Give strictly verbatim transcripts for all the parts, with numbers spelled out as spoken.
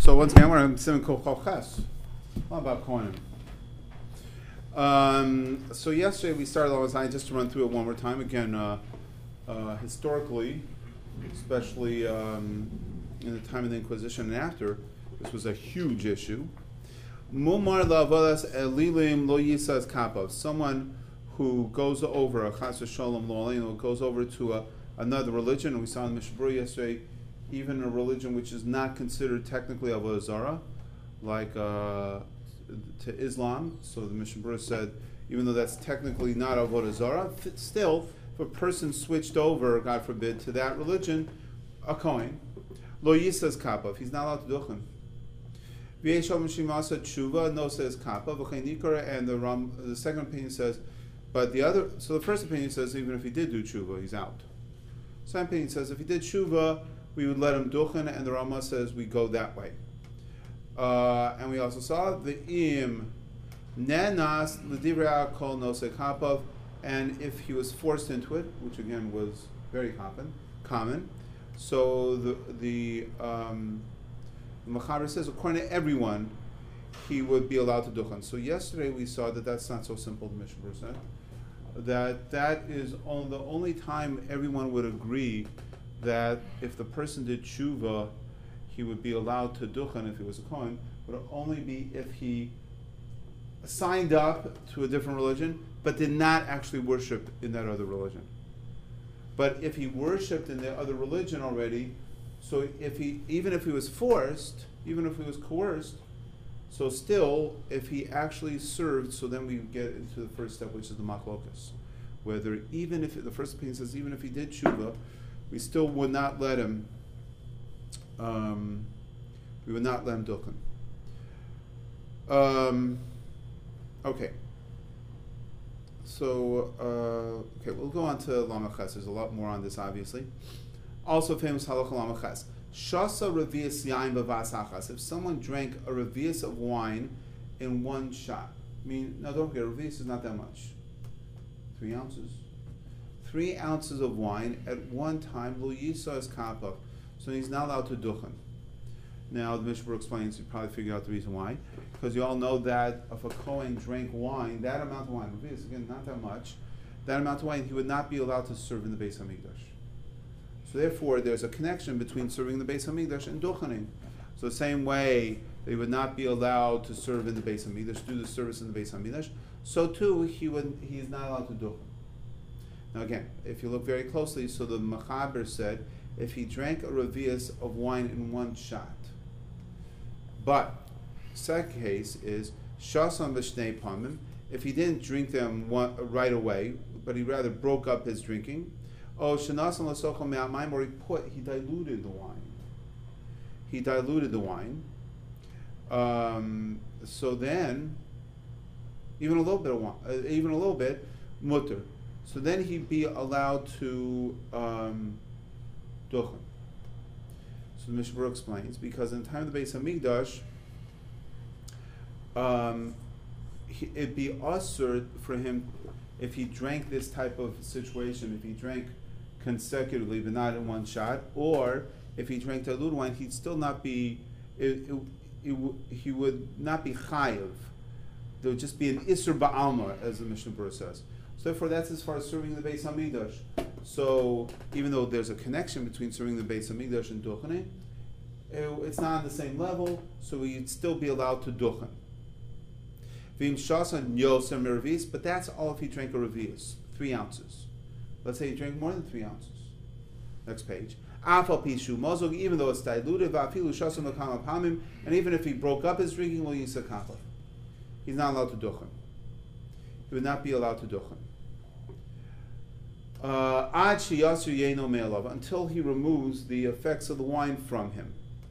So once again, we're on Simon Kol Chal Ches. All about Kohanim. Um, so yesterday we started on this. Just to run through it one more time again. Uh, uh, historically, especially um, in the time of the Inquisition and after, this was a huge issue. Mumar la'avodas elilim lo yisas kapav. Someone who goes over a chas v'sholom lo aleinu, goes over to a, another religion, and we saw in the Mishnah Berurah yesterday, even a religion which is not considered technically avodah zarah, like uh, to Islam. So the Mishnah Berurah said, even though that's technically not avodah zarah, f- still, if a person switched over, God forbid, to that religion, a kohen, lo yisas kapav, he's not allowed to duchen. Tshuva, no says kappa, and the Ram, the second opinion says, but the other, so the first opinion says even if he did do tshuva, he's out. The second opinion says if he did tshuva, we would let him duchen, and the Rama says we go that way. Uh, and we also saw the im nenas l'divrei kol nosei kapav, and if he was forced into it, which again was very common, common. So the the um, The Mechaber says, according to everyone, he would be allowed to duchen. So yesterday we saw that that's not so simple, the Mishnah Berurah said. That that is on the only time everyone would agree that if the person did tshuva, he would be allowed to duchen if he was a kohen, would only be if he signed up to a different religion, but did not actually worship in that other religion. But if he worshipped in the other religion already, so if he, even if he was forced, even if he was coerced, so still, if he actually served, so then we get into the first step, which is the machlokas. Whether even if, the first opinion says, even if he did tshuva, we still would not let him, um, we would not let him duchen. Um, okay. So, uh, okay, we'll go on to Lamach Ches. There's a lot more on this, obviously. Also famous halacha Lamach Ches. Shasa revius yain b'vas hachas. If someone drank a revius of wine in one shot, I mean, now don't forget, revius is not that much. Three ounces. Three ounces of wine at one time, lo yisa is kappa. So he's not allowed to duchen. Now the Mishnah Berurah explains, you probably figure out the reason why. Because you all know that if a Kohen drank wine, that amount of wine, revius, again, not that much, that amount of wine, he would not be allowed to serve in the Beis HaMikdash. So therefore, there's a connection between serving the Beis HaMikdash and duchening. So the same way they would not be allowed to serve in the Beis HaMikdash, do the service in the Beis HaMikdash, so too he would he is not allowed to duchen. Now again, if you look very closely, so the Mechaber said if he drank a revius of wine in one shot, but second case is shasan b'shnei pamim, if he didn't drink them one, right away, but he rather broke up his drinking. Oh, shenasan l'sochel me'amayim, or he put, he diluted the wine. He diluted the wine. Um, so then, even a little bit of wine, uh, even a little bit, mutter. So then he'd be allowed to um, duchen. So the Mishnah Berurah explains, because in the time of the Beis HaMikdash, um, he, it'd be usher for him if he drank this type of situation, if he drank consecutively but not in one shot, or if he drank diluted wine, he'd still not be, it, it, it w- he would not be chayiv. There would just be an isur ba'alma, as the Mishnah Berurah says. So therefore that's as far as serving the Beis HaMikdash. So even though there's a connection between serving the Beis HaMikdash and duchening, it, it's not on the same level, so he'd still be allowed to duchen. V'im shasan yosem revius, but that's all if he drank a revius, three ounces. Let's say he drank more than three ounces. Next page. Afal pishu mozog, even though it's diluted, v'afilu shasan l'kama pamim, and even if he broke up his drinking, lo yisa kapah. He's not allowed to duchen. He would not be allowed to duchen. Ad sheyasu yeno me'alav, until he removes the effects of the wine from him.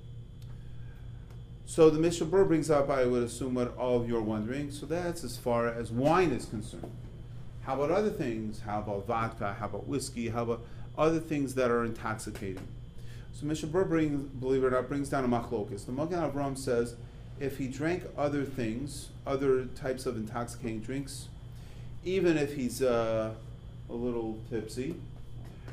So the Mishnah Berurah brings up, I would assume, what all of you are wondering. So that's as far as wine is concerned. How about other things? How about vodka? How about whiskey? How about other things that are intoxicating? So Mishnah Berurah brings, believe it or not, brings down a machlokas. The Magen Avraham says if he drank other things, other types of intoxicating drinks, even if he's uh, a little tipsy,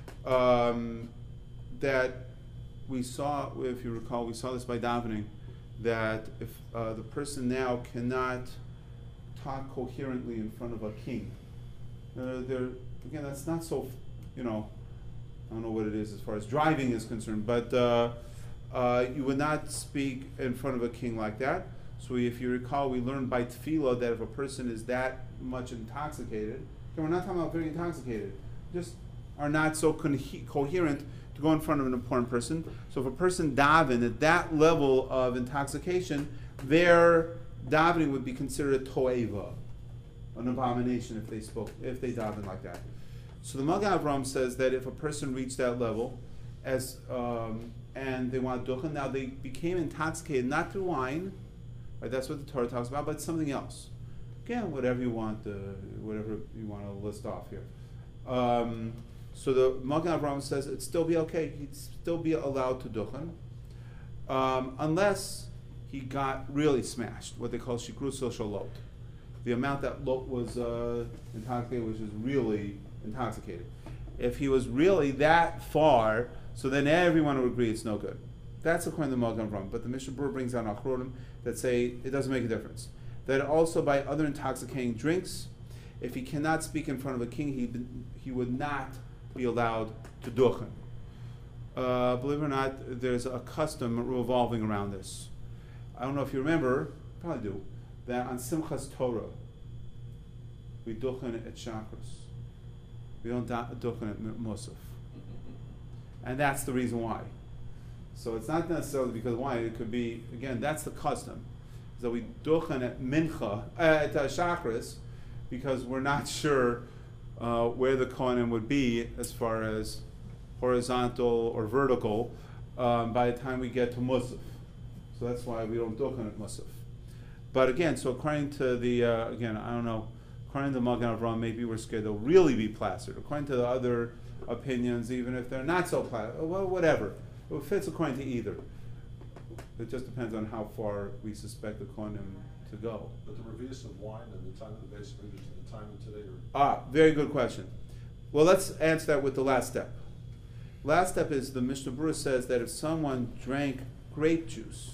um, that we saw, if you recall, we saw this by davening, that if uh, the person now cannot talk coherently in front of a king, uh, they're, again, that's not so, you know, I don't know what it is as far as driving is concerned, but uh, uh, you would not speak in front of a king like that. So if you recall, we learned by tefillah that if a person is that much intoxicated, and we're not talking about very intoxicated, just are not so con- coherent to go in front of an important person. So if a person daven at that level of intoxication, their davening would be considered a toeva, an abomination if they spoke, if they daven like that. So the Magen Avraham says that if a person reached that level, as um, and they want duchen, now they became intoxicated not through wine, right? That's what the Torah talks about, but something else. Again, whatever you want, uh, whatever you want to list off here. Um, so the Magen Avraham says it'd still be okay. He'd still be allowed to duchen, um, unless he got really smashed, what they call shikru social lot. The amount that lot was uh, intoxicated, which is really intoxicated. If he was really that far, so then everyone would agree it's no good. That's according to the Magen Avraham. But the Mishnah Berurah brings down achronim that say it doesn't make a difference. That also by other intoxicating drinks, if he cannot speak in front of a king, he he would not be allowed to duchen. Uh, believe it or not, there's a custom revolving around this. I don't know if you remember, probably do, that on Simchas Torah, we duchen at chakras. We don't da- duchen at Musaf. And that's the reason why. So it's not necessarily because why, it could be, again, that's the custom. So we duchen at mincha, uh, at uh, chakras, because we're not sure uh, where the kohanim would be as far as horizontal or vertical um, by the time we get to Musaf. So that's why we don't duchen at Musaf. But again, so according to the, uh, again, I don't know, according to the Magen Avraham, maybe we're scared they'll really be plastered. According to the other opinions, even if they're not so plastered, well, whatever. It fits according to either. It just depends on how far we suspect the kohanim to go. But the revius of wine and the time of the base readers and the time of today are... Ah, very good question. Well, let's answer that with the last step. Last step is the Mishnah Berurah says that if someone drank grape juice,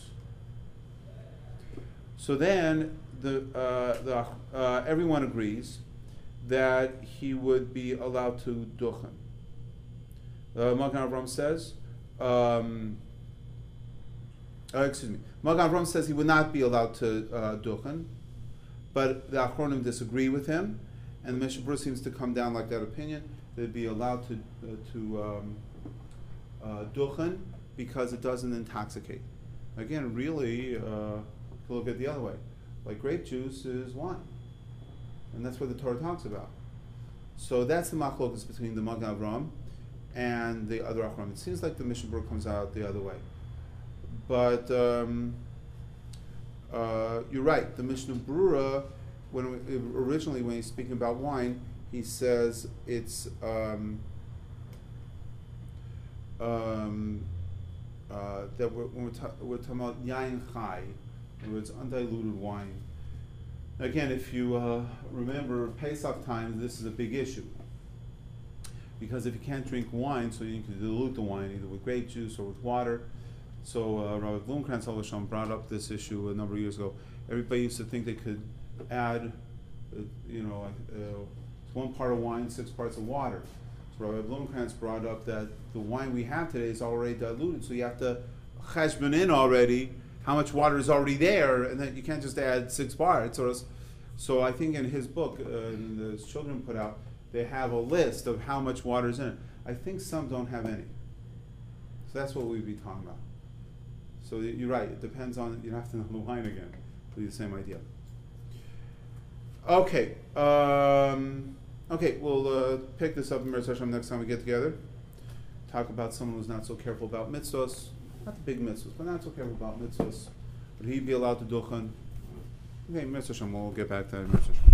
so then the, uh, the uh, everyone agrees that he would be allowed to duchen. The Magen Avraham says, um, uh, excuse me, Magen Avraham says he would not be allowed to uh, duchen, but the Achronim disagree with him, and the Mishnah Berurah seems to come down like that opinion. They'd be allowed to uh, to um, uh, duchen because it doesn't intoxicate. Again, really, uh, to look at the other way, like grape juice is wine, and that's what the Torah talks about. So that's the machlokas between the Magen Avraham and the other Achronim. It seems like the Mishnah Berurah comes out the other way, but um, uh, you're right. The Mishnah Berurah, when we, originally when he's speaking about wine, he says it's um, um, uh, that we're, when we're, ta- we're talking about yain chai, in other words, undiluted wine. Again, if you uh, remember Pesach time, this is a big issue. Because if you can't drink wine, so you can dilute the wine either with grape juice or with water. So uh, Rabbi Blomkranz Halasham brought up this issue a number of years ago. Everybody used to think they could add, uh, you know, uh, one part of wine, six parts of water. So Rabbi Blomkranz brought up that the wine we have today is already diluted, so you have to cheshbon in already how much water is already there, and then you can't just add six parts. Or else, so I think in his book, uh, and the children put out, they have a list of how much water is in it. I think some don't have any. So that's what we'd be talking about. So you're right, it depends on, you have to know the wine again. It'll be the same idea. Okay. Um, okay, we'll uh, pick this up in Meretz Hashem next time we get together. Talk about someone who's not so careful about mitzvahs. Not the big mitzvahs, but not so careful about mitzvahs. Would he be allowed to duchen? Okay, Meretz Hashem, we'll get back to that in Meretz Hashem.